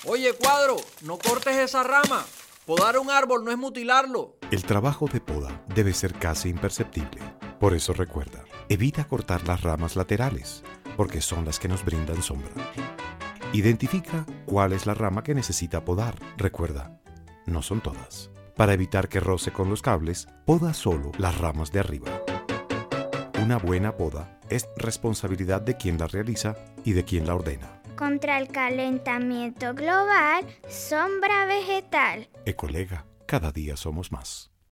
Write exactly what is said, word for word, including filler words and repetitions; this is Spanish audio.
Oye, Cuadro, no cortes esa rama. Podar un árbol no es mutilarlo. El trabajo de poda debe ser casi imperceptible. Por eso recuerda, evita cortar las ramas laterales, porque son las que nos brindan sombra. Identifica cuál es la rama que necesita podar. Recuerda, no son todas. Para evitar que roce con los cables, poda solo las ramas de arriba. Una buena poda es responsabilidad de quien la realiza y de quien la ordena. Contra el calentamiento global, sombra vegetal. Ecolega, cada día somos más.